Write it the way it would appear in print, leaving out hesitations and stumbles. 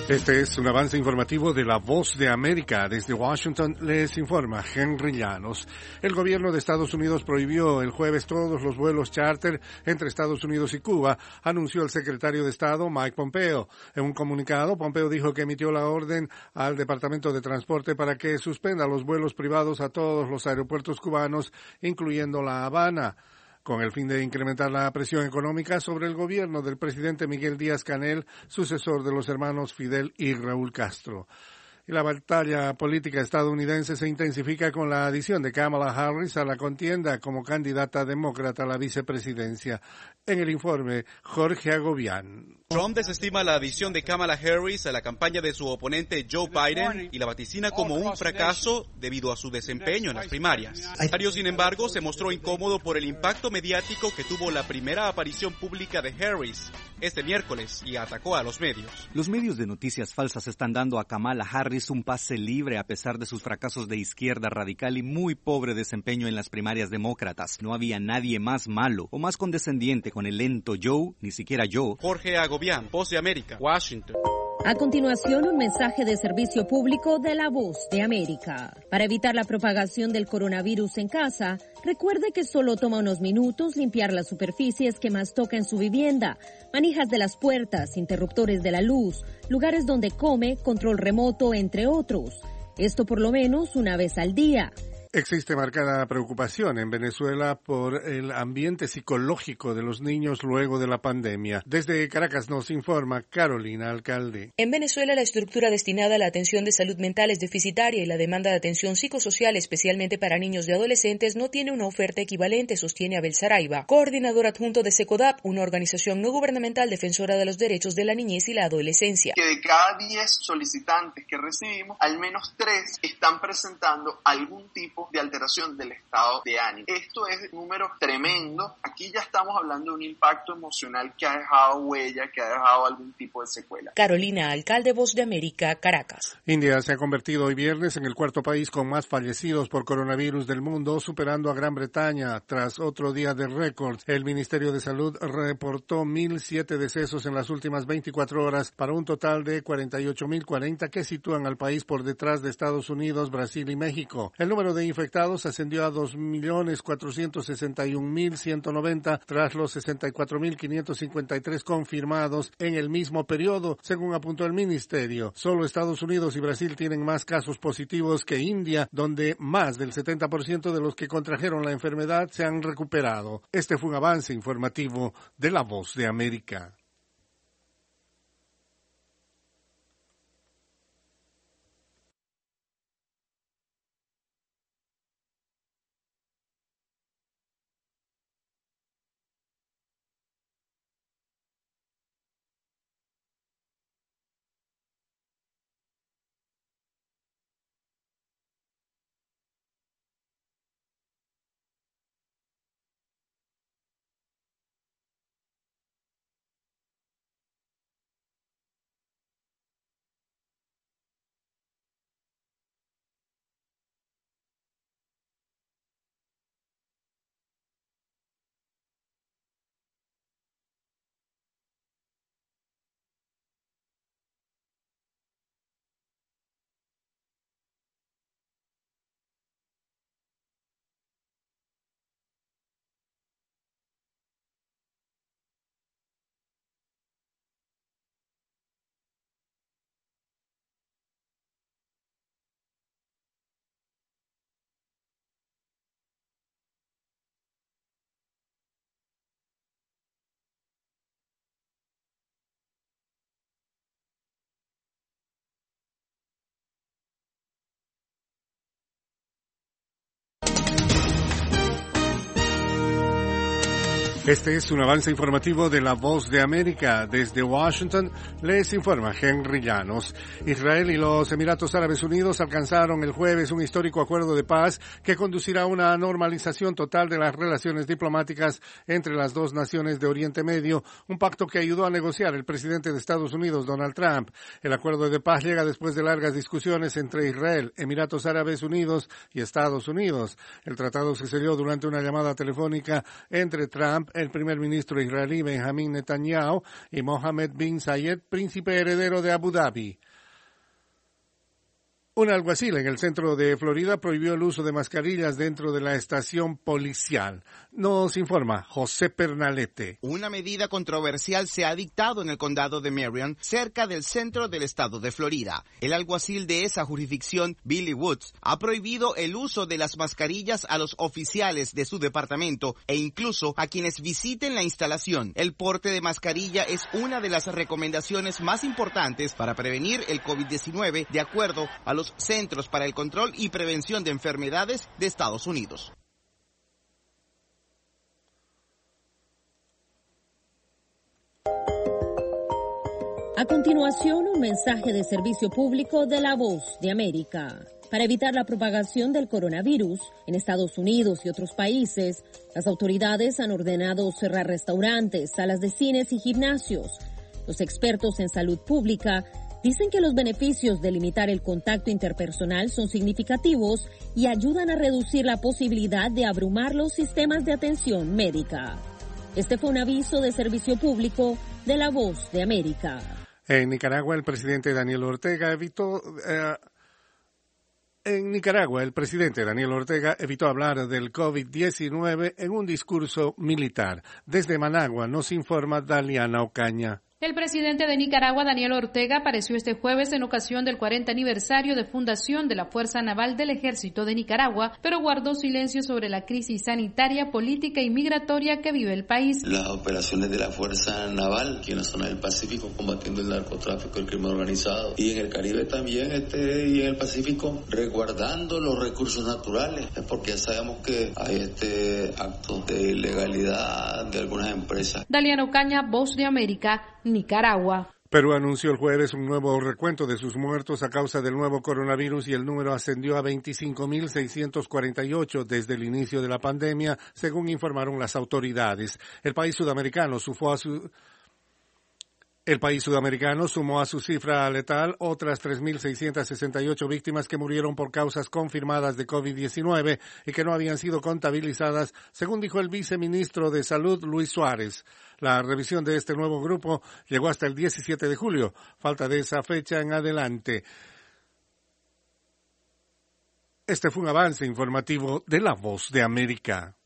Este es un avance informativo de La Voz de América. Desde Washington les informa Henry Llanos. El gobierno de Estados Unidos prohibió el jueves todos los vuelos charter entre Estados Unidos y Cuba, anunció el secretario de Estado Mike Pompeo. En un comunicado, Pompeo dijo que emitió la orden al Departamento de Transporte para que suspenda los vuelos privados a todos los aeropuertos cubanos, incluyendo La Habana, con el fin de incrementar la presión económica sobre el gobierno del presidente Miguel Díaz-Canel, sucesor de los hermanos Fidel y Raúl Castro. Y la batalla política estadounidense se intensifica con la adición de Kamala Harris a la contienda como candidata demócrata a la vicepresidencia. En el informe, Jorge Agobián. Trump desestima la adición de Kamala Harris a la campaña de su oponente Joe Biden y la vaticina como un fracaso debido a su desempeño en las primarias. Harris, sin embargo, se mostró incómodo por el impacto mediático que tuvo la primera aparición pública de Harris este miércoles y atacó a los medios. Los medios de noticias falsas están dando a Kamala Harris un pase libre a pesar de sus fracasos de izquierda radical y muy pobre desempeño en las primarias demócratas. No había nadie más malo o más condescendiente con el lento Joe, ni siquiera yo. Jorge Agobián, Voz de América, Washington. A continuación, un mensaje de servicio público de La Voz de América. Para evitar la propagación del coronavirus en casa, recuerde que solo toma unos minutos limpiar las superficies que más toca en su vivienda, manijas de las puertas, interruptores de la luz, lugares donde come, control remoto, entre otros. Esto por lo menos una vez al día. Existe marcada preocupación en Venezuela por el ambiente psicológico de los niños luego de la pandemia. Desde Caracas nos informa Carolina Alcalde. En Venezuela, la estructura destinada a la atención de salud mental es deficitaria y la demanda de atención psicosocial, especialmente para niños y adolescentes, no tiene una oferta equivalente, sostiene Abel Saraiva, coordinador adjunto de SECODAP, una organización no gubernamental defensora de los derechos de la niñez y la adolescencia. Que de cada 10 solicitantes que recibimos, al menos 3 están presentando algún tipo de alteración del estado de ánimo. Esto es un número tremendo. Aquí ya estamos hablando de un impacto emocional que ha dejado huella, que ha dejado algún tipo de secuela. Carolina Alcalde, Voz de América, Caracas. India se ha convertido hoy viernes en el cuarto país con más fallecidos por coronavirus del mundo, superando a Gran Bretaña tras otro día de récord. El Ministerio de Salud reportó 1.007 decesos en las últimas 24 horas para un total de 48.040 que sitúan al país por detrás de Estados Unidos, Brasil y México. El número de infectados ascendió a 2.461.190 tras los 64.553 confirmados en el mismo periodo, según apuntó el ministerio. Solo Estados Unidos y Brasil tienen más casos positivos que India, donde más del 70% de los que contrajeron la enfermedad se han recuperado. Este fue un avance informativo de La Voz de América. Este es un avance informativo de La Voz de América. Desde Washington les informa Henry Llanos. Israel y los Emiratos Árabes Unidos alcanzaron el jueves un histórico acuerdo de paz que conducirá a una normalización total de las relaciones diplomáticas entre las dos naciones de Oriente Medio, un pacto que ayudó a negociar el presidente de Estados Unidos, Donald Trump. El acuerdo de paz llega después de largas discusiones entre Israel, Emiratos Árabes Unidos y Estados Unidos. El tratado se selló durante una llamada telefónica entre Trump el primer ministro israelí Benjamin Netanyahu y Mohammed bin Zayed, príncipe heredero de Abu Dhabi. Un alguacil en el centro de Florida prohibió el uso de mascarillas dentro de la estación policial. Nos informa José Pernalete. Una medida controversial se ha dictado en el condado de Marion, cerca del centro del estado de Florida. El alguacil de esa jurisdicción, Billy Woods, ha prohibido el uso de las mascarillas a los oficiales de su departamento e incluso a quienes visiten la instalación. El porte de mascarilla es una de las recomendaciones más importantes para prevenir el COVID-19, de acuerdo a los Centros para el Control y Prevención de Enfermedades de Estados Unidos. A continuación, un mensaje de servicio público de La Voz de América. Para evitar la propagación del coronavirus en Estados Unidos y otros países, las autoridades han ordenado cerrar restaurantes, salas de cines y gimnasios. Los expertos en salud pública dicen que los beneficios de limitar el contacto interpersonal son significativos y ayudan a reducir la posibilidad de abrumar los sistemas de atención médica. Este fue un aviso de servicio público de La Voz de América. En Nicaragua, el presidente Daniel Ortega evitó hablar del COVID-19 en un discurso militar. Desde Managua nos informa Daliana Ocaña. El presidente de Nicaragua, Daniel Ortega, apareció este jueves en ocasión del 40 aniversario de fundación de la Fuerza Naval del Ejército de Nicaragua, pero guardó silencio sobre la crisis sanitaria, política y migratoria que vive el país. Las operaciones de la Fuerza Naval, aquí en la zona del Pacífico, combatiendo el narcotráfico, el crimen organizado, y en el Caribe también, y en el Pacífico, resguardando los recursos naturales, porque ya sabemos que hay actos de ilegalidad de algunas empresas. Daliana Ocaña, Voz de América, Nicaragua. Perú anunció el jueves un nuevo recuento de sus muertos a causa del nuevo coronavirus y el número ascendió a 25.648 desde el inicio de la pandemia, según informaron las autoridades. El país sudamericano sumó a su cifra letal otras 3.668 víctimas que murieron por causas confirmadas de COVID-19 y que no habían sido contabilizadas, según dijo el viceministro de Salud, Luis Suárez. La revisión de este nuevo grupo llegó hasta el 17 de julio. Falta de esa fecha en adelante. Este fue un avance informativo de La Voz de América.